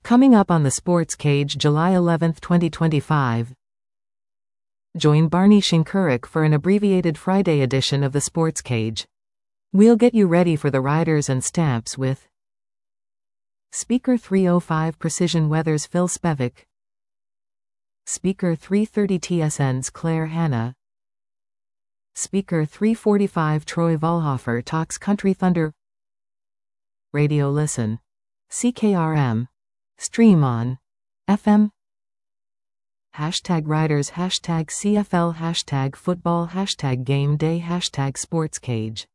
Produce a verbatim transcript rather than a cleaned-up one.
Coming up on the Sports Cage July eleventh twenty twenty-five. Join Barney Shinkarik for an abbreviated Friday edition of the Sports Cage. We'll get you ready for the riders and stamps with Speaker three oh five Precision Weather's Phil Spevek, Speaker three thirty T S N's Claire Hanna, Speaker three forty-five Troy Volhofer talks Country Thunder. Radio Listen. C K R M. Stream on F M. Hashtag Riders, hashtag C F L, hashtag Football, hashtag Game Day, hashtag Sports Cage.